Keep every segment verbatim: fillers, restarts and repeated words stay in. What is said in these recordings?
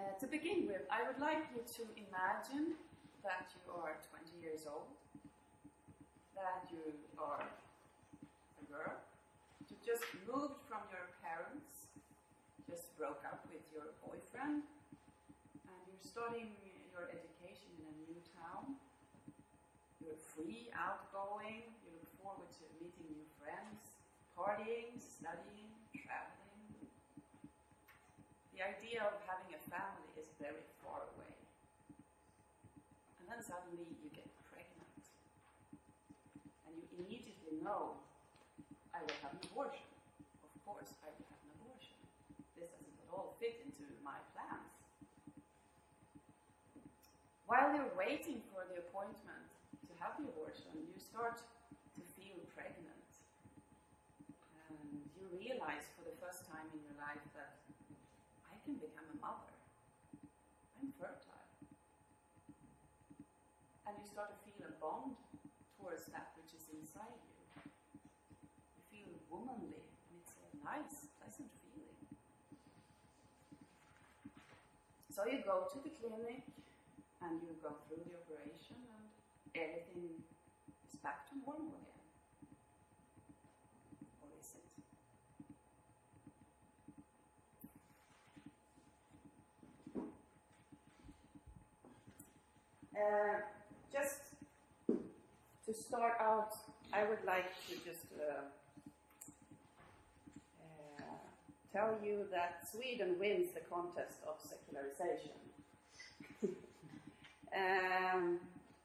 Uh, to begin with, I would like you to imagine that you are twenty years old, that you are a girl, you just moved from your parents, just broke up with your boyfriend, and you're starting your education in a new town. You're free, outgoing, you look forward to meeting new friends, partying, studying, traveling. The idea of having a family is very far away. And then suddenly you get pregnant. And you immediately know, I will have an abortion. Of course, I will have an abortion. This doesn't at all fit into my plans. While you're waiting for the appointment to have the abortion, you start to feel pregnant. And you realize for the first time in your life that I can become a mother. I'm fertile. And you start to feel a bond towards that which is inside you. You feel womanly, and it's a nice, pleasant feeling. So you go to the clinic, and you go through the operation, and everything is back to normal again. Or is it? Uh, just to start out, I would like to just uh, uh, tell you that Sweden wins the contest of secularization. um,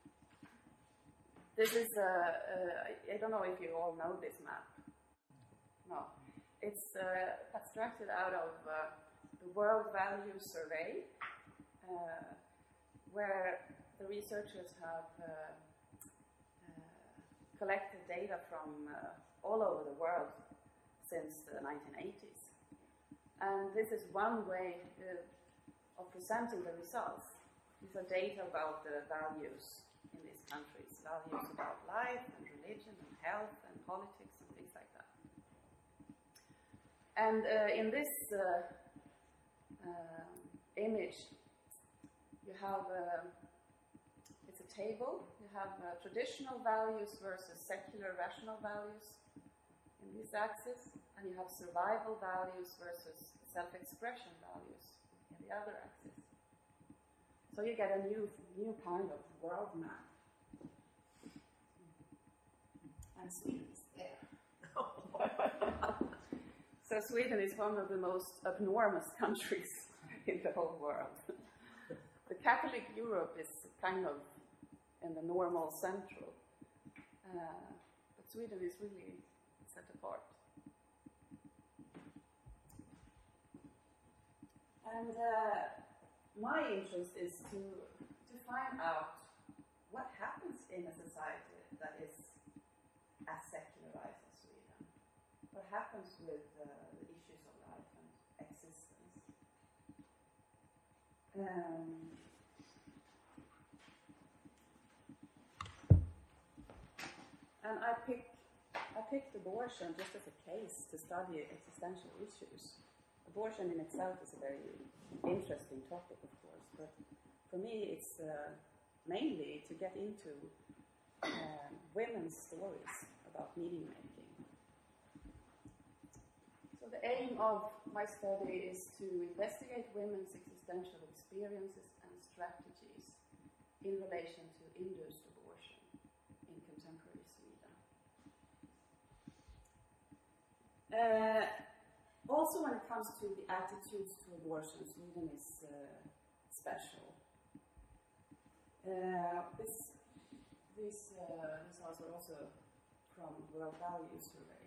this is, uh, uh, I don't know if you all know this map. No. It's uh, abstracted out of uh, the World Values Survey, uh, where the researchers have uh, uh, collected data from uh, all over the world since the nineteen eighties. And this is one way uh, of presenting the results. These are data about the values in these countries, values about life and religion and health and politics and things like that. And uh, in this uh, uh, image, you have uh, it's a table. You have uh, traditional values versus secular rational values in this axis, and you have survival values versus self-expression values in the other axis. So you get a new, new kind of world map. And Sweden is there. So Sweden is one of the most abnormous countries in the whole world. The Catholic Europe is kind of in the normal central, uh, but Sweden is really set apart. And uh, my interest is to, to find out what happens in a society that is as secularized as Sweden. What happens with uh, the issues of life and existence. Um, And I picked, I picked abortion just as a case to study existential issues. Abortion in itself is a very interesting topic, of course, but for me it's uh, mainly to get into um, women's stories about meaning making. So the aim of my study is to investigate women's existential experiences and strategies in relation to induced abortion in contemporary Sweden. Uh, also, when it comes to the attitudes to abortion, Sweden is uh, special. Uh, this, these uh, results are also from World Values Survey.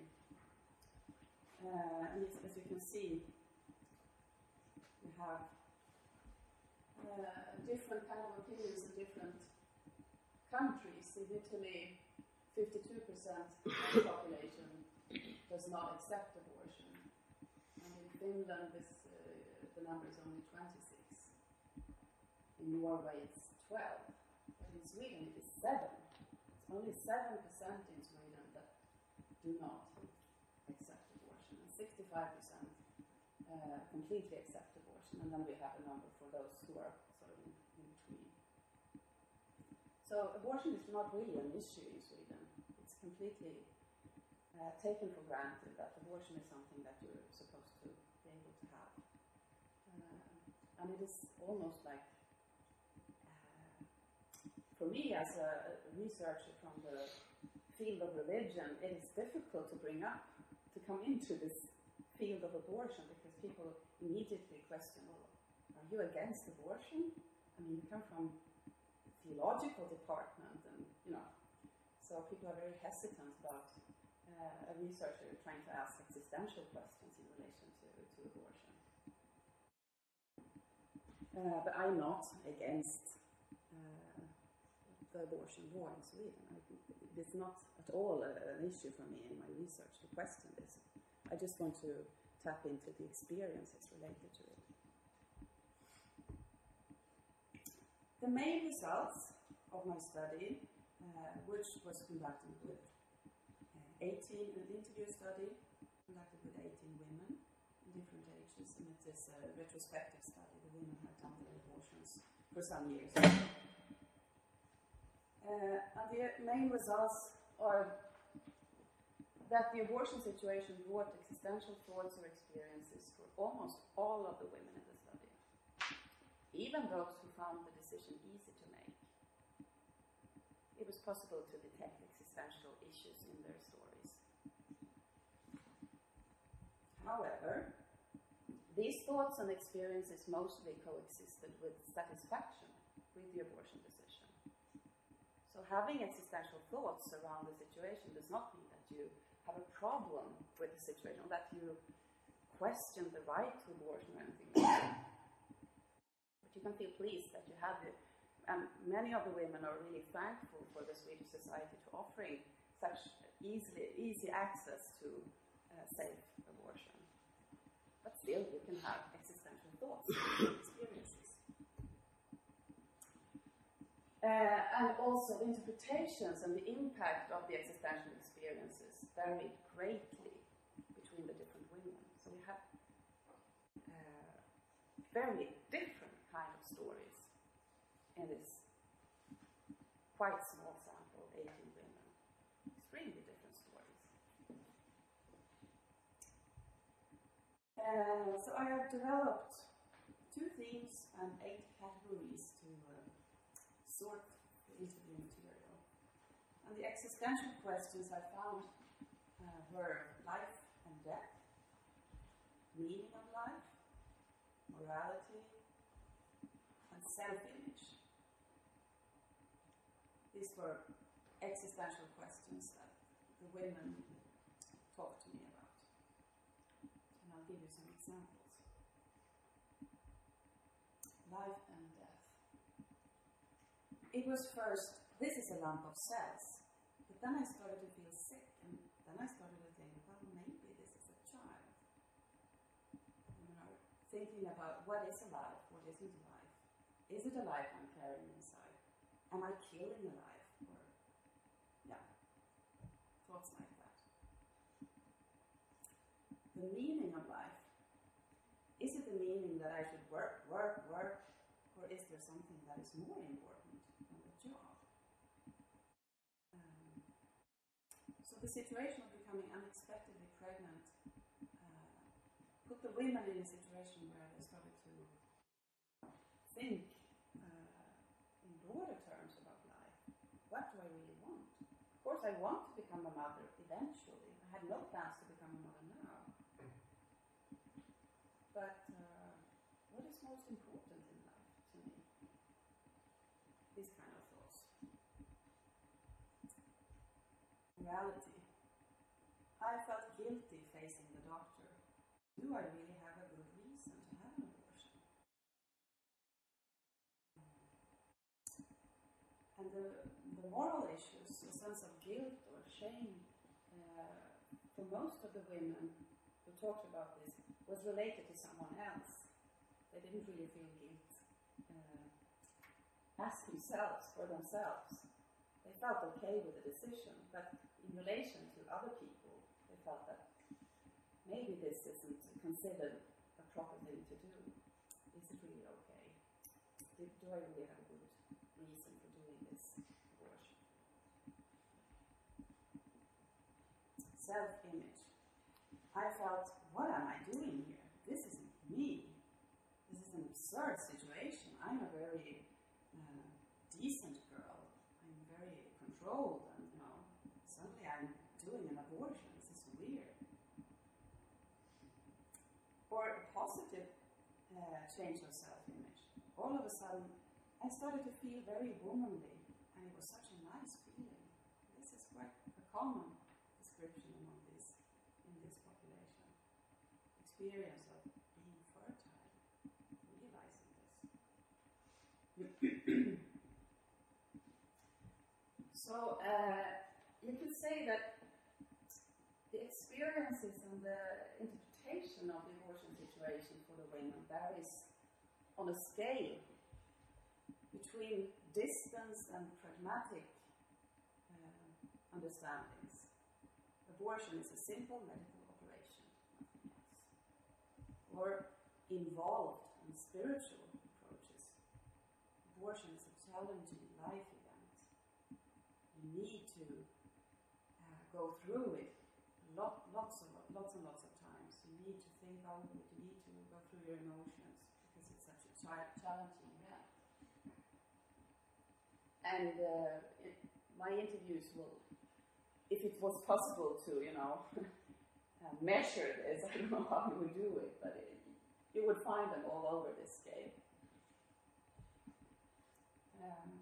Uh, and as you can see, we have uh, different kind of opinions in different countries. In Italy, fifty-two percent of the population does not accept abortion. And in Finland, this, uh, the number is only twenty-six. In Norway, it's twelve. But in Sweden, it is seven. It's only seven percent in Sweden that do not accept abortion. And sixty-five percent uh, completely accept abortion. abortion, and then we have a number for those who are sort of in, in between. So abortion is not really an issue in Sweden. It's completely uh, taken for granted that abortion is something that you're supposed to be able to have. Uh, and it is almost like, uh, for me as a researcher from the field of religion, it is difficult to bring up, to come into this field of abortion, because people immediately question, well, are you against abortion? I mean, you come from the theological department, and, you know, so people are very hesitant about uh, a researcher trying to ask existential questions in relation to, to abortion. Uh, but I'm not against uh, the abortion law in Sweden. I, it's not at all a, an issue for me in my research to question this. I just want to tap into the experiences related to it. The main results of my study, uh, which was conducted with uh, eighteen, an interview study conducted with eighteen women in different ages, and it is a retrospective study. The women had done their abortions for some years. Uh, and the main results are that the abortion situation brought existential thoughts or experiences for almost all of the women in the study, even those who found the decision easy to make. It was possible to detect existential issues in their stories. However, these thoughts and experiences mostly coexisted with satisfaction with the abortion decision. So having existential thoughts around the situation does not mean that you have a problem with the situation, or that you question the right to abortion or anything like that. But you can feel pleased that you have it. And many of the women are really thankful for the Swedish society to offering such easily, easy access to uh, safe abortion. But still, you can have existential thoughts and experiences. Uh, and also, the interpretations and the impact of the existential experiences varied greatly between the different women. So we have uh, very different kind of stories in this quite small sample, eighteen women. Extremely different stories. Uh, so I have developed two themes and eight categories to uh, sort the interview material. And the existential questions I found uh, were life and death, meaning of life, morality, and self-image. These were existential questions that the women talked to me about. And I'll give you some examples. Life and death. It was first, this is a lump of cells, but then I started to feel sick, and then I started to think, well, maybe this is a child. You know, thinking about what is alive, what isn't alive. Is it a life I'm carrying inside? Am I killing a life? Or, yeah, thoughts like that. The meaning of life. Is it the meaning that I should work, work, work, or is there something that is more important than the job? Um, so the situation of becoming unexpectedly pregnant uh, put the women in a situation where they started to think uh, in broader terms about life. What do I really want? Of course, I want to become a mother eventually. I had no plans to become a mother now. But uh, what is most important in life to me? These kind of thoughts. Morality. I felt guilty facing the doctor. Do I really have a good reason to have an abortion? And the, the moral issues, a sense of guilt or shame, uh, for most of the women who talked about this, was related to someone else. They didn't really feel guilt uh, as themselves, for themselves. They felt okay with the decision, but in relation to other people, they felt that maybe this isn't considered a proper thing to do. is it really okay? Do, do I really have a good reason for doing this abortion? Self-image. I felt, what am I doing here? This isn't me. This is an absurd situation. I'm a very uh, decent girl. I'm very controlled, and you know, suddenly I'm doing an abortion. This is weird. Or a positive uh, change of self-image. All of a sudden, I started to feel very womanly, and it was such a nice feeling. This is quite a common description among this in this population. Experience of being fertile, realizing this. So uh, you could say that the experiences and the interpretation of the abortion situation for the women varies on a scale between distance and pragmatic uh, understandings. Abortion is a simple medical operation, nothing else. Or involved and spiritual approaches. Abortion is a challenging life event. You need to uh, go through it lot, lots, of, lots and lots of times. You need to think out of it. You need to go through your emotions because it's such a ch- challenging event. And uh, it, my interviews will, if it was possible to, you know, uh, measure this, I don't know how you would do it, but it, you would find them all over this scale. Um,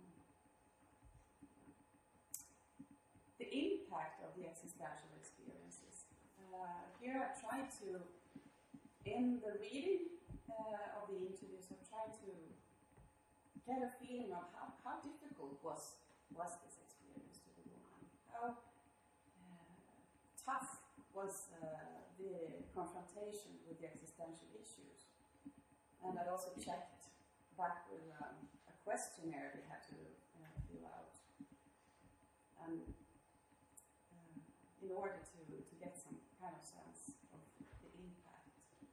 the impact of the existential experiences. Uh, here I've tried to, in the reading uh, of the interviews, I've tried to get a feeling of how, how difficult was, was this experience to the woman. How uh, tough was uh, the confrontation with the existential issues. And I also checked back with um, a questionnaire they had to uh, fill out. And uh, in order to, to get some kind of sense of the impact.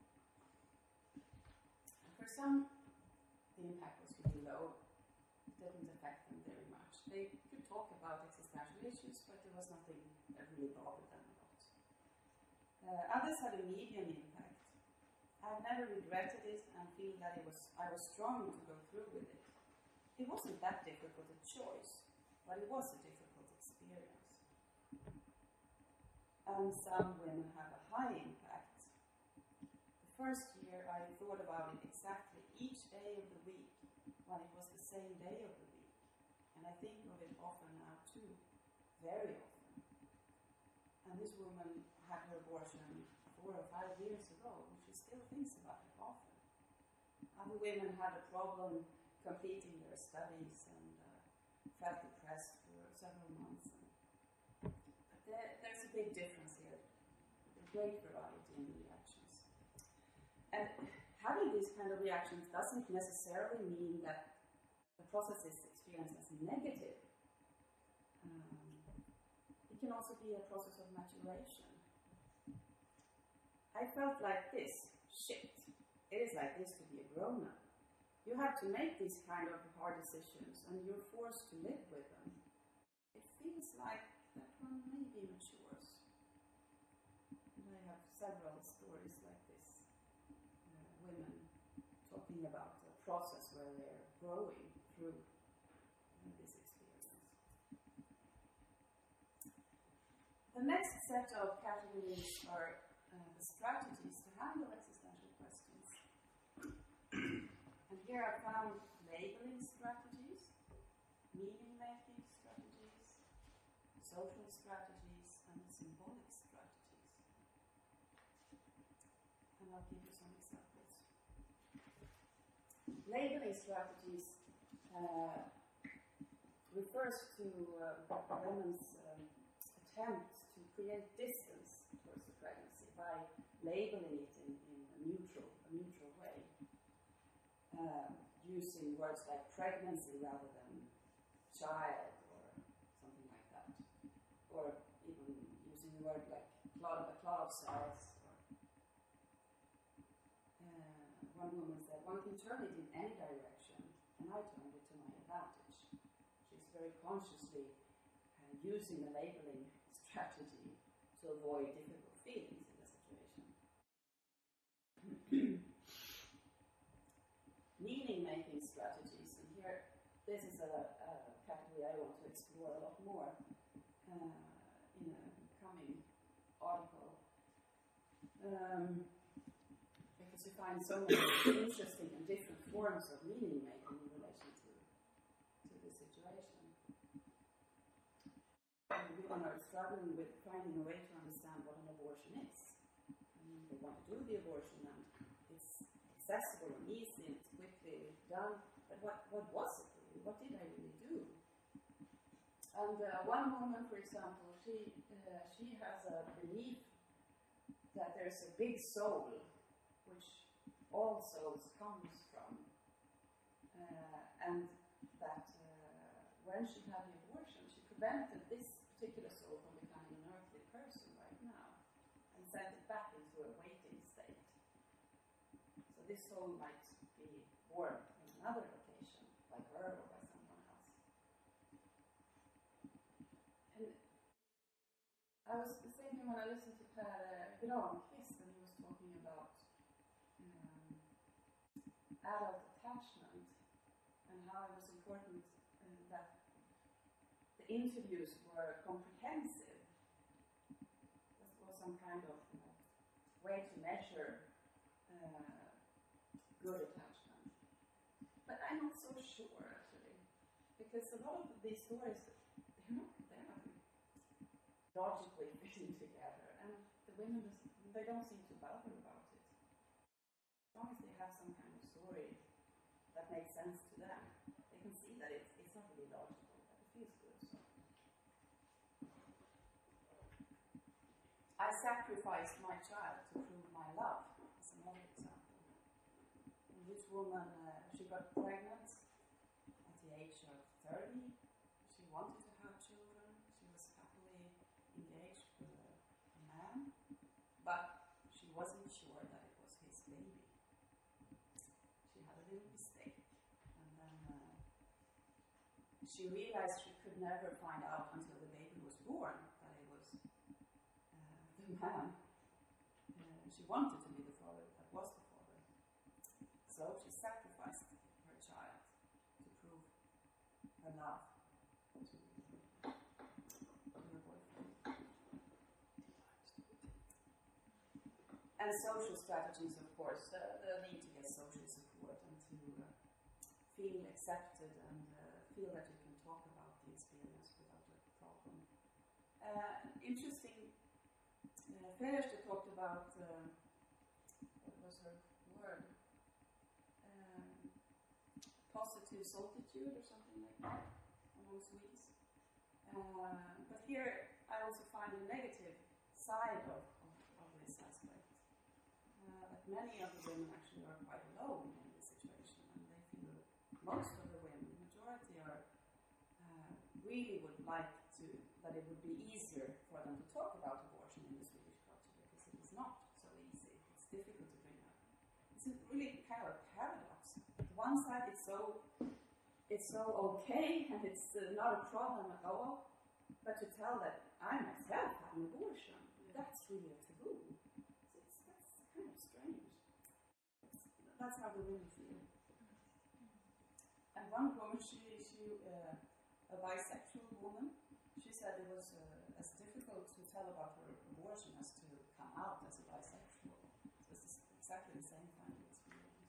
And for some, the impact was really low. It didn't affect them very much. They could talk about existential issues, but there was nothing that really bothered them a lot. Uh, others had a medium impact. I've never regretted it and feel that it was I was strong to go through with it. It wasn't that difficult a choice, but it was a difficult experience. And some women have a high impact. The first year I thought about it exactly each day of the week when it was the same day of the week. And I think of it often now too, very often. And this woman had her abortion four or five years ago, and she still thinks about it often. Other women had a problem completing their studies and uh, felt depressed for several months. And, but there, there's a big difference here, a great variety in the reactions. And having these kind of reactions doesn't necessarily mean that the process is experienced as negative. Um, it can also be a process of maturation. I felt like this, shit, it is like this to be a grown-up. You have to make these kind of hard decisions and you're forced to live with them. It feels like that one maybe matures. And I have several stories like this. Uh, women talking about a process where they're growing through uh, this experience. The next set of categories are uh, the strategies to handle existential questions. And here I found labeling strategies, meaning-making strategies, social strategies, and symbolic strategies. And I'll give you some examples. Labeling strategies uh, refers to uh, women's um, attempt to create distance towards the pregnancy by labeling it in, in a neutral, a neutral way. Um, using words like pregnancy rather than child or something like that. Or even using a word like clot, a clot of cells. Or, uh, one woman said, one can turn it in any direction, and I turned it to my advantage. She's very consciously uh, using a labeling strategy to avoid difficult feelings in the situation. Meaning-making strategies, and here, this is a, a category I want to explore a lot more uh, in a coming article. Um, because you find so many interesting and different forms of meaning-making in relation to, to the situation. And women are struggling with finding a way to understand what an abortion is. I mean, they want to do the abortion and it's accessible and easy and it's quickly done, but what, what was it really? What did I really do? And uh, one woman, for example, she, uh, she has a belief that there's a big soul, which all souls comes from, uh, and that uh, when she had the abortion, she prevented this particular soul from becoming an earthly person right now, and sent it back into a waiting state. So this soul might be born in another location, by her or by someone else. And I was thinking when I listened to Per Granqvist, and he was talking about um, adult attachment and how it was important uh, that the interviews were comprehensive. This was some kind of uh, way to measure uh, good attachment. But I'm not so sure, actually, because a lot of these stories, they're not, they're not logically fitting together, and the women, just, they don't seem to bother about it. As long as they have some kind of story that makes sense to them, they can see that it's, it's not really logical, but it feels good. So. I sacrificed my child to prove my love, is another example. And this woman, uh, she got pregnant at the age of thirty. She wanted to have children. She was happily engaged with a, a man, but she wasn't sure that it was his baby. She had a little mistake, and then uh, she realized she could never find out until the baby was born that it was uh, the man. Uh, she wanted to be the father that was the father. So she sacrificed her child to prove her love to, to her boyfriend. And social strategies, of course, uh, the need to get social support and to uh, feel accepted and uh, feel that you can talk about the experience without a problem. Uh, interesting, uh, Feerster talked about, uh, what was her word? Um, positive solitude or something like that among Swedes. Uh, but here I also find a negative side of, of, of this aspect. Uh, that many of the women actually are quite alone in this situation, and they feel most of the women, the majority are uh, really would like to, that it would be easier for them to talk about abortion in the Swedish culture, because it is not so easy. It's difficult to bring up. It's a really kind of a paradox. On one side, it's so it's so okay and it's uh, not a problem at all, but to tell that I myself had an abortion, that's really a taboo. So it's, that's kind of strange. That's how the women feel. And one woman, she, she uh, a bisexual woman, she said it was uh, as difficult to tell about her abortion as to come out as a bisexual. So it's exactly the same kind of experience.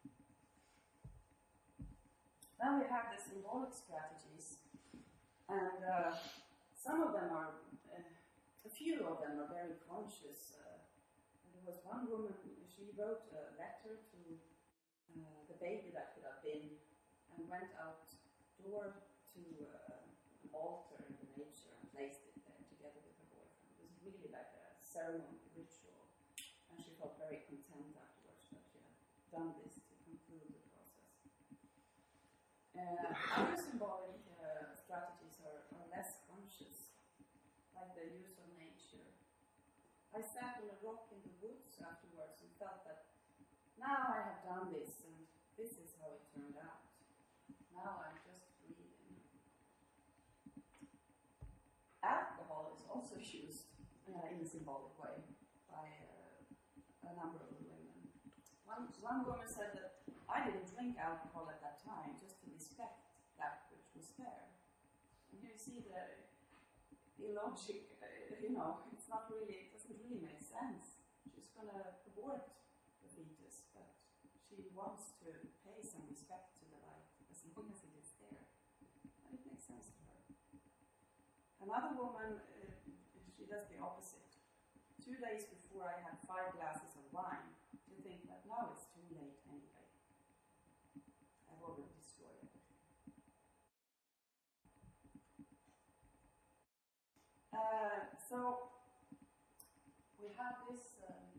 Now we have the symbolic strategies, and uh, some of them are, uh, a few of them are very conscious. Uh, there was one woman, she wrote a letter to uh, the baby that could have been, and went outdoor to uh, an altar in nature and placed it there together with her boyfriend. It was really like a ceremony, ritual, and she felt very content afterwards that she had done this to conclude the process. Uh, other symbolic uh, strategies are, are less conscious, like the use of nature. I sat on a rock in the woods afterwards and felt that now I have done this, and this is how it turned out. Now I'm just reading. Alcohol is also used uh, in a symbolic way by uh, a number of women. One, one woman said that I didn't drink alcohol at that time just to respect that which was there. And here you see the illogic, uh, you know, it's not really, it doesn't really make sense. She's going to abort the fetus, but she wants to pay some respect to the life as long as it is there. And it makes sense to her. Another woman, uh, she does the opposite. Two days before I had five glasses of wine, to think that now it's too late anyway. I've already destroyed it. Uh, so, we have this um,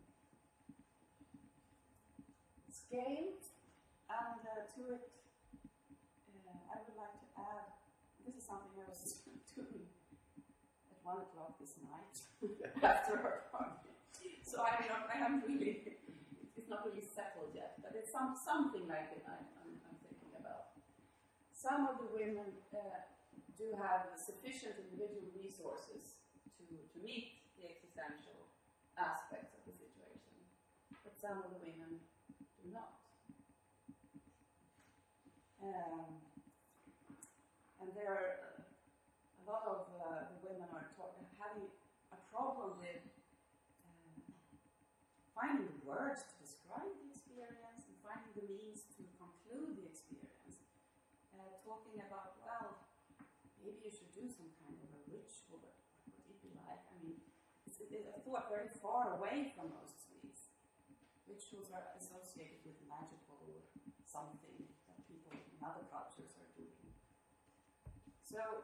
scale, and uh, to it, uh, I would like to add, this is something I was doing at one o'clock this night after our party. So I'm not, I am really, it's not really settled yet, but it's some, something like it I'm, I'm, I'm thinking about. Some of the women uh, do have sufficient individual resources to, to meet the existential aspects of the situation, but some of the women do not. Um, and there are uh, a lot of uh, the women are talking, having a problem with uh, finding the words to describe the experience and finding the means to conclude the experience. Uh, talking about, well, maybe you should do some kind of a ritual, but what would it be like? I mean, it's a thought very far away from most Swedes. Rituals are associated with magical or something that people in other cultures are doing. So,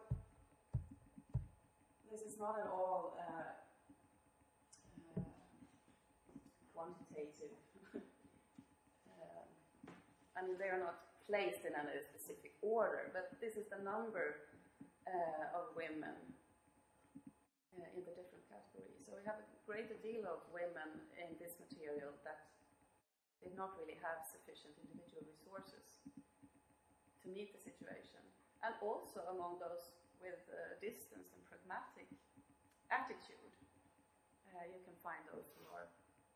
this is not at all uh, uh, quantitative. uh, I mean, they are not placed in any specific order, but this is the number uh, of women uh, in the different categories. So we have a greater deal of women in this material that did not really have sufficient individual resources to meet the situation. And also among those with uh, distance and pragmatic attitude, uh, you can find those who are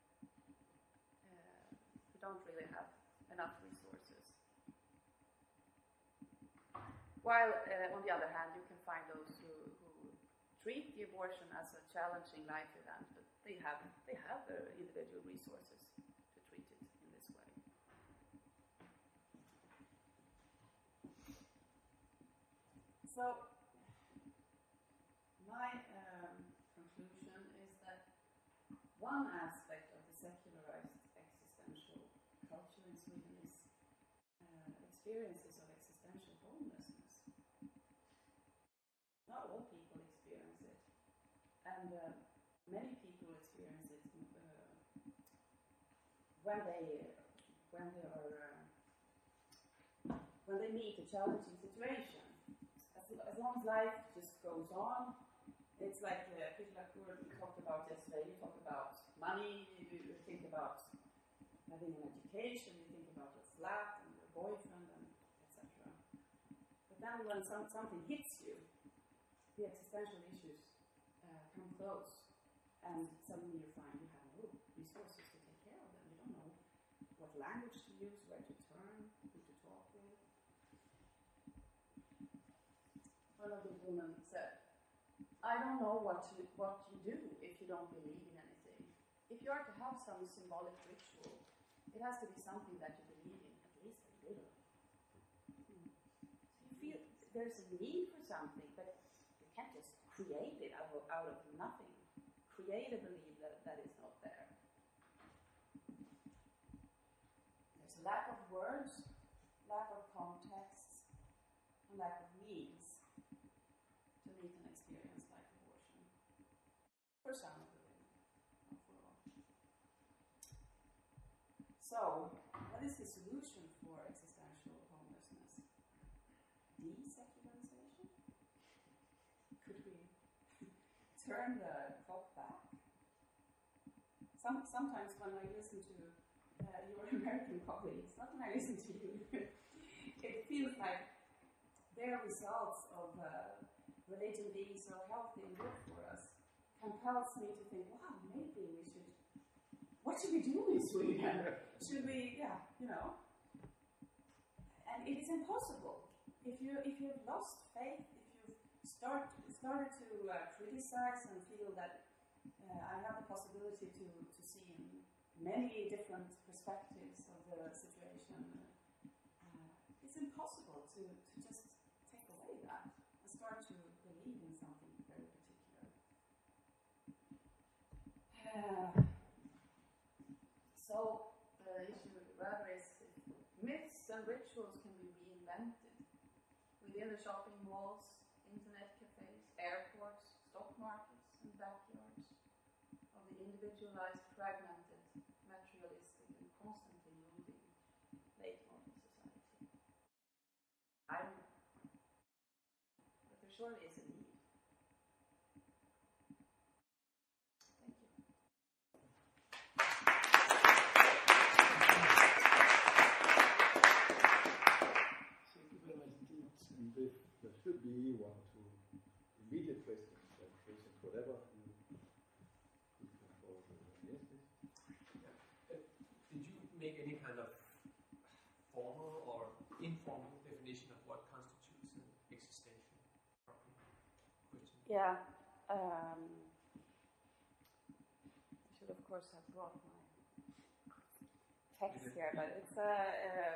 uh, who don't really have enough resources. While, uh, on the other hand, you can find those who, who treat the abortion as a challenging life event, but they have they have their individual resources to treat it in this way. So, my um, conclusion is that one aspect of the secularized existential culture in Sweden is uh, experiences of existential homelessness. Not all people experience it, and uh, many people experience it uh, when they when they are uh, when they meet a challenging situation. As, as long as life just goes on, it's like uh, people like we talked about yesterday. You talk about money, you, you think about having an education, you think about your flat and your boyfriend, and et cetera. But then when some, something hits you, the existential issues uh, come close, and suddenly you find you have no resources to take care of them. You don't know what language to use, where to turn, who to talk with. One of the women said, I don't know what to, what you do if you don't believe in anything. If you are to have some symbolic ritual, it has to be something that you believe in, at least a little. Hmm. So you feel there's a need for something, but you can't just create it out of, out of nothing. Create a belief that, that is not there. There's a lack of words, lack of context, and lack of means to meet an experience like abortion. For some of the women, not for all. So, what is the solution for existential homelessness? Desecularization? Could we turn the clock back? Some, sometimes when I listen to uh, your American colleagues, not when I listen to you, it feels like their results of uh, religion being so healthy and good for us compels me to think, wow, maybe we should, what should we do in Sweden? Should we, yeah, you know? And it is impossible. If you if you've lost faith, if you've start, started to uh, criticize and feel that uh, I have the possibility to, to see many different perspectives of the situation, uh, it's impossible to, to just take away that and start to believe in something very particular. Uh, so the issue rather is if myths and rituals can be reinvented within the shopping malls, internet cafes, airports, stock markets, and backyards of the individualized, fragmented, materialistic, and constantly moving late modern society. I don't know. But there surely is a need. Thank you. Thank you very much indeed. And if there should be one or two immediate questions, clarifications, whatever, you could come forward. Yes, please. Yeah. Uh, did you make any kind of formal or informal definition of what constitutes an existential problem? Question. Yeah. Um, I should, of course, have brought my text here, but it's a. Uh, uh,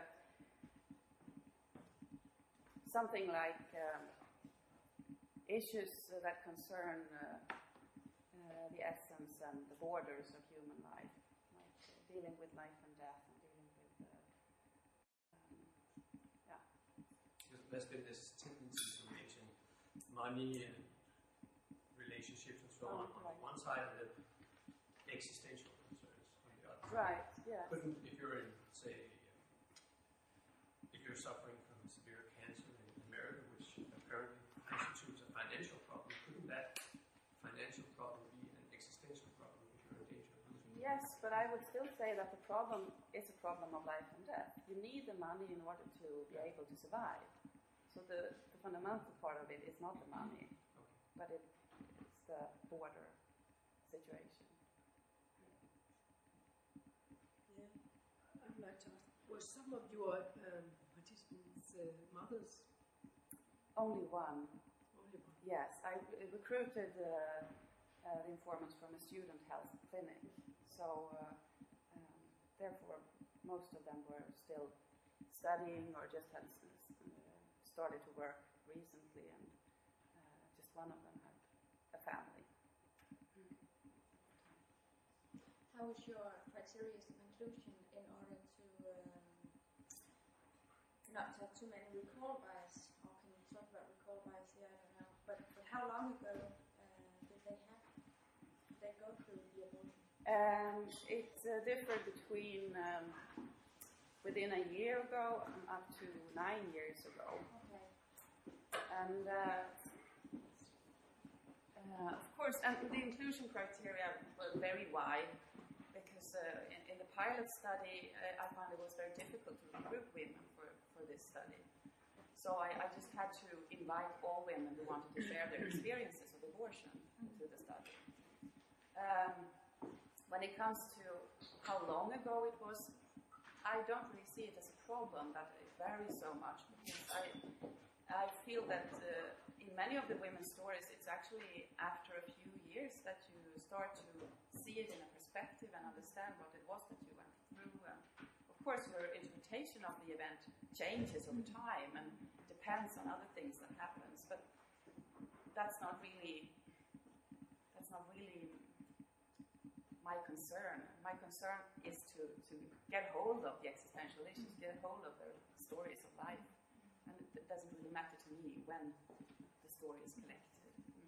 Something like um, issues uh, that concern uh, uh, the essence and the borders of human life, like uh, dealing with life and death and dealing with, uh, um, yeah. Because there's been this tendency to mention money and relationships and so on on right. one side, and then existential concerns on the other. Right. Yeah. Couldn't, if you're in, say, if you're suffering from severe cancer in America, which apparently constitutes a financial problem, couldn't that financial problem be an existential problem if you're in danger of losing? Yes, but I would still say that the problem is a problem of life and death. You need the money in order to be able to survive. So the, the fundamental part of it is not the money, Okay. but it, it's the border situation. Yeah, I'd like to ask, were some of your um, participants uh, mothers? Only one. Only one. Yes, I r- recruited uh, uh, the informants from a student health clinic. So, uh, um, therefore, most of them were still studying or just had s- s- uh, started to work recently, and uh, just one of them had a family. How is your criteria of inclusion in order to um, not to have too many recall bias? Or can we talk about recall bias here? I don't know. But, but how long ago uh, did they have? Did they go through the abortion? Um, it uh, differed between um, within a year ago and up to nine years ago. Okay. And uh, uh, of course, and the inclusion criteria were very wide, because uh, in, in the pilot study, uh, I found it was very difficult to recruit women for, for this study. So I, I just had to invite all women who wanted to share their experiences of abortion to the study. Um, when it comes to how long ago it was, I don't really see it as a problem that it varies so much, because I, I feel that uh, in many of the women's stories, it's actually after a few years that you start to see it in a perspective and understand what it was that you went through. And of course, your interpretation of the event changes over time and depends on other things that happens. But that's not really that's not really my concern. My concern is to, to get hold of the existential issues, get hold of the stories of life. And it, it doesn't really matter to me when the story is collected.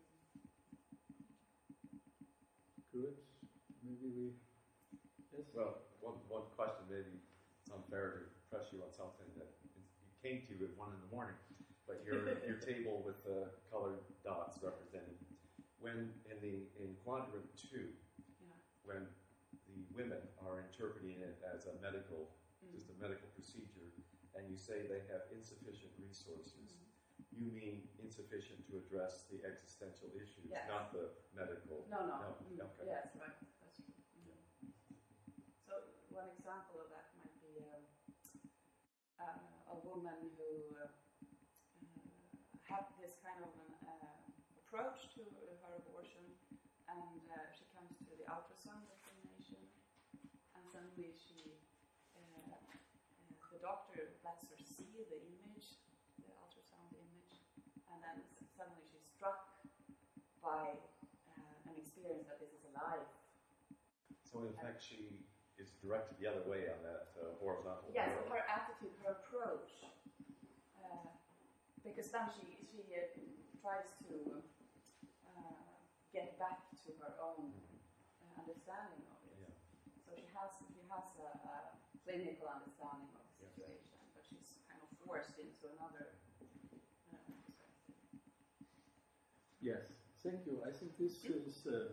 Good. Maybe we. Yes. Well, one, one question, maybe it's unfair to press you on something that you came to at one in the morning, but your your table with the colored dots represented when in the in quadrant two, Yeah. when the women are interpreting it as a medical, Mm. just a medical procedure, and you say they have insufficient resources, Mm. you mean insufficient to address the existential issues, Yes. not the medical. No, no. No, Mm. okay. Yes, right. That's true. Mm. So one example of that might be um, uh, a woman who uh, uh, had this kind of an uh, approach to her abortion, and uh, she comes to the ultrasound examination, and suddenly she, uh, uh, the doctor lets her see the image, the ultrasound image, and then s- suddenly she's struck by uh, an experience that this is alive. So in fact, she is directed the other way on that uh, horizontal. Yes, arrow. her attitude, her approach, uh, because then she she uh, tries to uh, get back to her own uh, understanding of it. Yeah. So she has she has a, a clinical understanding of the Yes. situation, but she's kind of forced into another uh, perspective. Yes, thank you. I think this is uh,